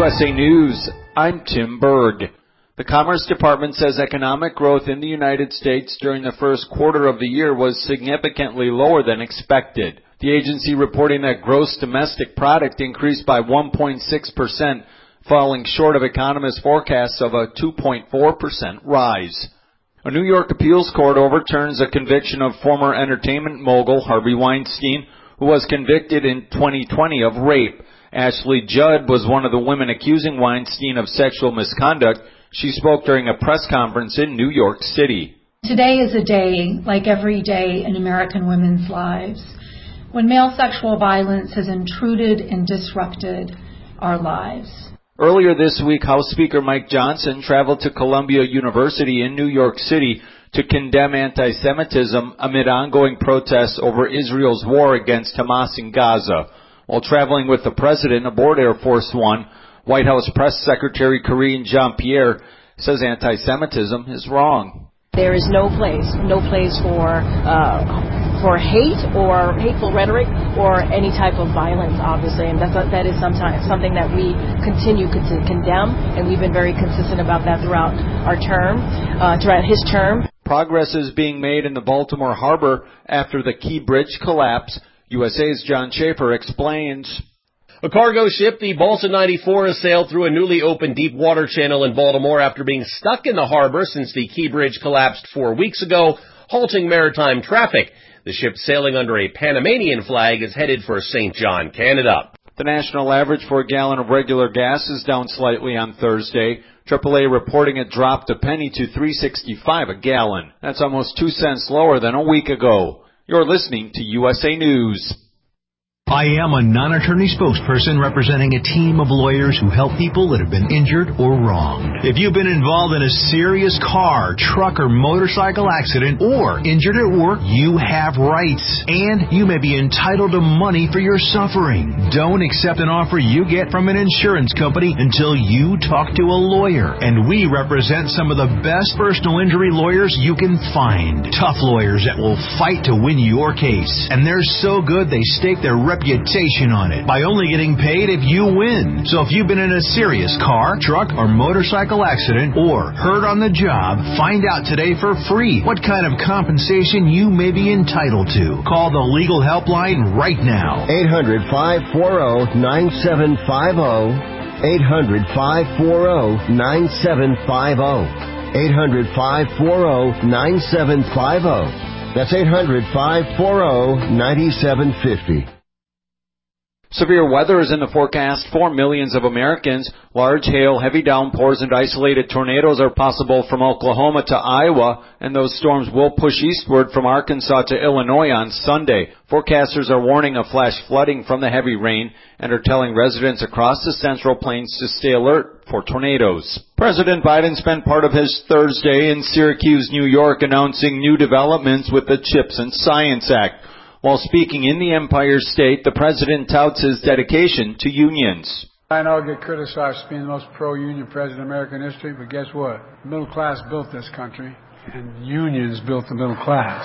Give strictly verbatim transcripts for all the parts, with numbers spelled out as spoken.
S A News, I'm Tim Berg. The Commerce Department says economic growth in the United States during the first quarter of the year was significantly lower than expected. The agency reporting that gross domestic product increased by one point six percent, falling short of economists' forecasts of a two point four percent rise. A New York appeals court overturns a conviction of former entertainment mogul Harvey Weinstein, who was convicted in twenty twenty of rape. Ashley Judd was one of the women accusing Weinstein of sexual misconduct. She spoke during a press conference in New York City. Today is a day like every day in American women's lives, when male sexual violence has intruded and disrupted our lives. Earlier this week, House Speaker Mike Johnson traveled to Columbia University in New York City to condemn anti-Semitism amid ongoing protests over Israel's war against Hamas in Gaza. While traveling with the president aboard Air Force One, White House Press Secretary Karine Jean-Pierre says anti-Semitism is wrong. There is no place, no place for uh, for hate or hateful rhetoric or any type of violence, obviously, and that's a, that is sometimes something that we continue to condemn, and we've been very consistent about that throughout our term, uh, throughout his term. Progress is being made in the Baltimore harbor after the Key Bridge collapse. U S A's John Schaefer explains. A cargo ship, the Balsa ninety-four, has sailed through a newly opened deep water channel in Baltimore after being stuck in the harbor since the Key Bridge collapsed four weeks ago, halting maritime traffic. The ship, sailing under a Panamanian flag, is headed for Saint John, Canada. The national average for a gallon of regular gas is down slightly on Thursday. triple A reporting it dropped a penny to three sixty-five a gallon. That's almost two cents lower than a week ago. You're listening to U S A News. I am a non-attorney spokesperson representing a team of lawyers who help people that have been injured or wronged. If you've been involved in a serious car, truck, or motorcycle accident or injured at work, you have rights, and you may be entitled to money for your suffering. Don't accept an offer you get from an insurance company until you talk to a lawyer, and we represent some of the best personal injury lawyers you can find. Tough lawyers that will fight to win your case, and they're so good they stake their reputation reputation on it by only getting paid if you win. So if you've been in a serious car, truck, or motorcycle accident or hurt on the job, find out today for free what kind of compensation you may be entitled to. Call the legal helpline right now. eight hundred, five four zero, nine seven five zero. eight hundred, five four zero, nine seven five zero. eight hundred, five four zero, nine seven five zero. That's eight hundred, five four zero, nine seven five zero. Severe weather is in the forecast for millions of Americans. Large hail, heavy downpours, and isolated tornadoes are possible from Oklahoma to Iowa, and those storms will push eastward from Arkansas to Illinois on Sunday. Forecasters are warning of flash flooding from the heavy rain and are telling residents across the Central Plains to stay alert for tornadoes. President Biden spent part of his Thursday in Syracuse, New York, announcing new developments with the CHIPS and Science Act. While speaking in the Empire State, the president touts his dedication to unions. I know I get criticized for being the most pro-union president in American history, but guess what? The middle class built this country, and unions built the middle class.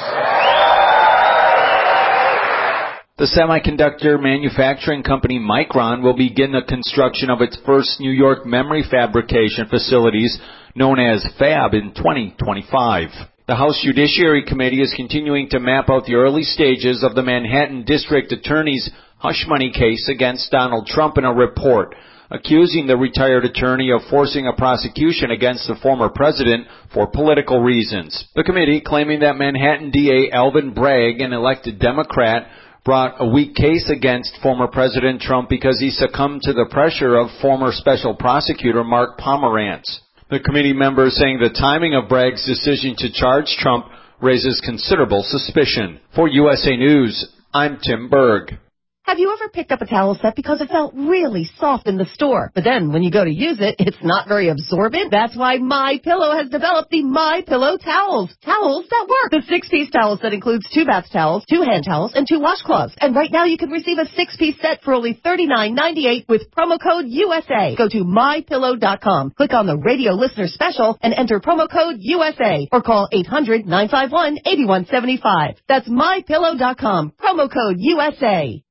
The semiconductor manufacturing company Micron will begin the construction of its first New York memory fabrication facilities, known as Fab, in twenty twenty-five. The House Judiciary Committee is continuing to map out the early stages of the Manhattan District Attorney's hush money case against Donald Trump in a report accusing the retired attorney of forcing a prosecution against the former president for political reasons. The committee, claiming that Manhattan D A Alvin Bragg, an elected Democrat, brought a weak case against former President Trump because he succumbed to the pressure of former special prosecutor Mark Pomerantz. The committee members saying the timing of Bragg's decision to charge Trump raises considerable suspicion. For U S A News, I'm Tim Berg. Have you ever picked up a towel set because it felt really soft in the store, but then when you go to use it, it's not very absorbent? That's why MyPillow has developed the MyPillow towels. Towels that work. The six-piece towel set includes two bath towels, two hand towels, and two washcloths. And right now you can receive a six-piece set for only thirty-nine ninety-eight with promo code U S A. Go to my pillow dot com, click on the radio listener special, and enter promo code U S A, or call eight hundred, nine five one, eight one seven five. That's my pillow dot com, promo code U S A.